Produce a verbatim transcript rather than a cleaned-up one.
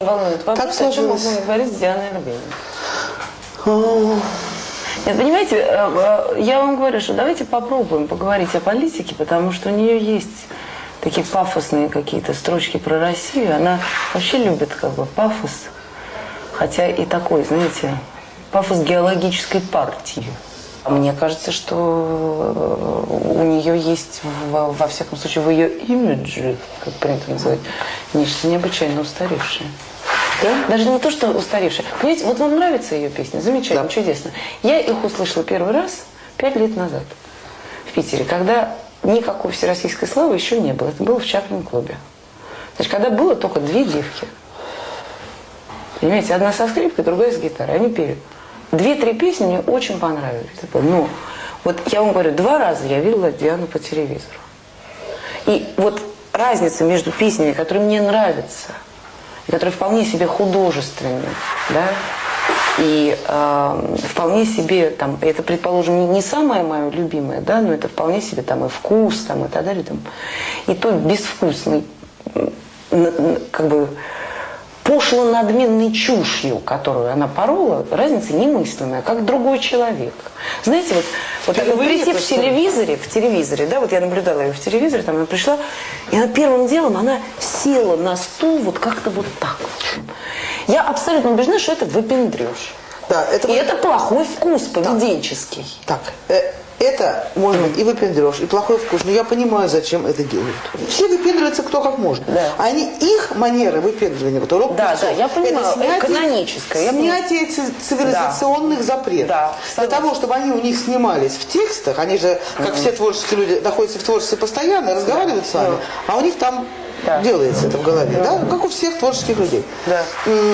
волнует вопрос, так о чем можно говорить с Дианой Арбениной. Нет, понимаете, я вам говорю, что давайте попробуем поговорить о политике, потому что у нее есть такие пафосные какие-то строчки про Россию. Она вообще любит как бы пафос, хотя и такой, знаете, пафос геологической партии. Мне кажется, что у нее есть, во, во всяком случае, в ее имидже, как принято называть, нечто необычайно устаревшее. Да? Даже не то, что устаревшее. Понимаете, вот вам нравится ее песня? Замечательно, да. Чудесно. Я их услышала первый раз пять лет назад в Питере, когда никакой всероссийской славы еще не было. Это было в Чаплин-клубе. Значит, когда было только две девки. Понимаете, одна со скрипкой, другая с гитарой. Они пели. Две-три песни мне очень понравились. Ну, вот я вам говорю, два раза я видела Диану по телевизору. И вот разница между песнями, которые мне нравятся, и которые вполне себе художественные, да, и э, вполне себе, там, это, предположим, не, не самое мое любимое, да, но это вполне себе там и вкус, там, и так далее, там, и то безвкусный, как бы, пошло-надменной чушью, которую она порола, разница немыслимая, как другой человек. Знаете, вот, вот это прийти в телевизоре, в телевизоре, да, вот я наблюдала ее в телевизоре, там она пришла, и она первым делом, она села на стул вот как-то вот так. Я абсолютно убеждена, что это выпендреж. Да, это и вот... это плохой вкус поведенческий. Так, э, это может быть и выпендреж, и плохой вкус, но я понимаю, зачем это делают. Все выпендриваются кто как может. Да. Они, их манера выпендривания, вот урок да, певцов, да, я понимаю, это снятие, каноническое. Снятие цивилизационных да. запретов. Да, для того, чтобы они у них снимались в текстах, они же, как mm-hmm. все творческие люди, находятся в творчестве постоянно, разговаривают да. с вами, да. а у них там да. делается это в голове, да. Да? Как у всех творческих людей. Да.